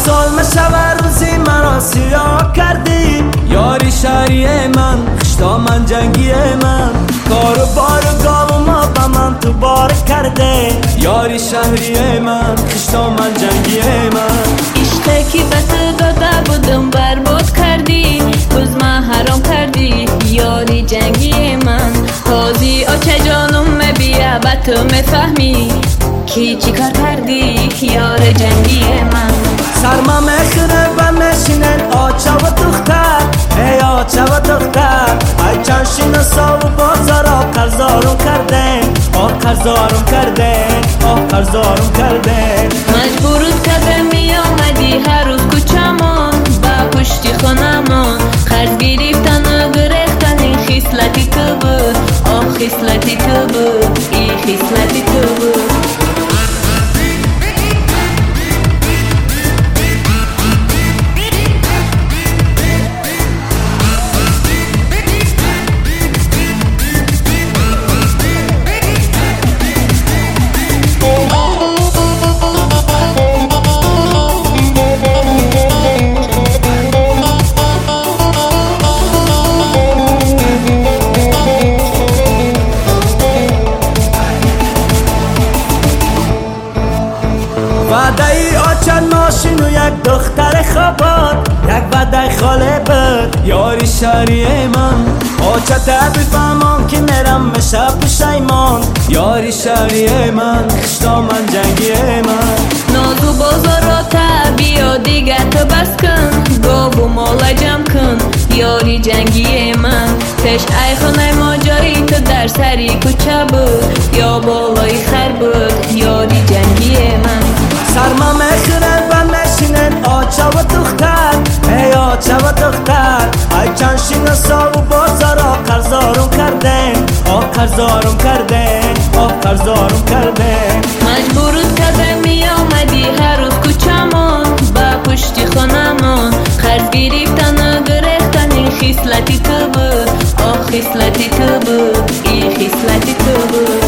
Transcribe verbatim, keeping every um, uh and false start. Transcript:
سال مشوه روزی مرا سیاه کردی یاری شهری من خشتا من جنگی من کار و بار گاو ما با من تو بار کرده یاری شهری من خشتا من جنگی من عشقی که بس داده بودم برباد کردی باز من حرام کردی یاری جنگی من تازی آچه جانم بیا با تو میفهمی کی چی کار کردی یار جنگی من سرما میخوره و میشینن آچه و دختر ای آچه و دختر ای چند شناسا و بازارا قرضارم کردن آه قرضارم کردن آه قرضارم کردن مجبورت کردم می آمدی هر روز کوچمون با پشتی خونمون قرض گرفتن و گرفتن این خصلتی تو بود آه خصلتی تو بود این خصلتی تو بود وعده آچن ماشین و یک دختر خواباد یک وعده خاله بود یاری شهری من آچه بفهمم که میرم میشه پشیمان یاری شهری من خشتا من جنگی من نازو بازاراتا بیا دیگه تو بس کن گاو و مالا جمع کن یاری جنگی من پیش ای خونه ماجایی تو در سری کوچه بود یا بالای خر بود یاری جنگی من سرما میخوره و میشینن آچه و دختر ای آچه و دختر ای چند شناسا و بازارا قرضارم کردن آه قرضارم کردن آه قرضارم کردن مجبورت کردم می آمدی هر روز کوچمون با پشتی خونمون قرض گرفتن و گرفتن این خصلتی تو بود آه خصلتی تو بود این خصلتی تو بود